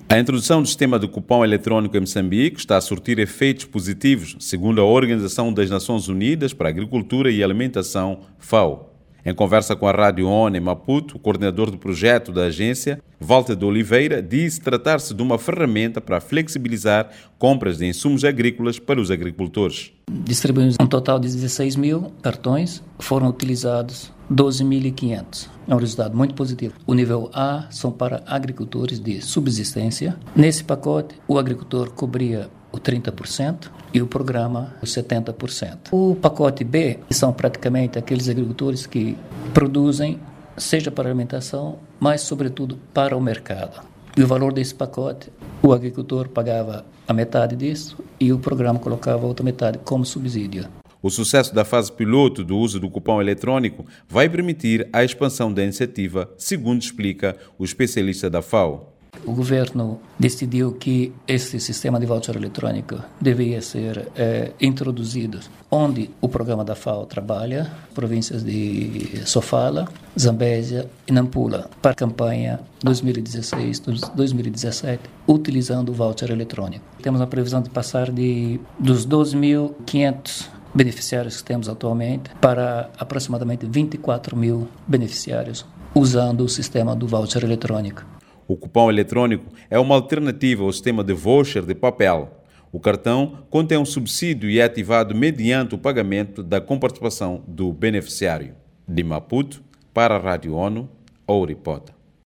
A introdução do sistema de cupom eletrónico em Moçambique está a surtir efeitos positivos, segundo a Organização das Nações Unidas para a Agricultura e Alimentação, FAO. Em conversa com a Rádio ONU em Maputo, o coordenador do projeto da agência, Walter de Oliveira, disse tratar-se de uma ferramenta para flexibilizar compras de insumos agrícolas para os agricultores. Distribuímos um total de 16 mil cartões, foram utilizados 12.500. É um resultado muito positivo. O nível A são para agricultores de subsistência. Nesse pacote, o agricultor cobria o 30% e o programa o 70%. O pacote B são praticamente aqueles agricultores que produzem, seja para alimentação, mas sobretudo para o mercado. E o valor desse pacote, o agricultor pagava a metade disso e o programa colocava a outra metade como subsídio. O sucesso da fase piloto do uso do cupom eletrônico vai permitir a expansão da iniciativa, segundo explica o especialista da FAO. O governo decidiu que esse sistema de voucher eletrônico devia ser introduzido onde o programa da FAO trabalha, províncias de Sofala, Zambésia e Nampula, para a campanha 2016-2017, utilizando o voucher eletrônico. Temos a previsão de passar dos 12.500 beneficiários que temos atualmente para aproximadamente 24 mil beneficiários usando o sistema do voucher eletrônico. O cupom eletrônico é uma alternativa ao sistema de voucher de papel. O cartão contém um subsídio e é ativado mediante o pagamento da comparticipação do beneficiário. De Maputo, para a Rádio ONU, Ouripota.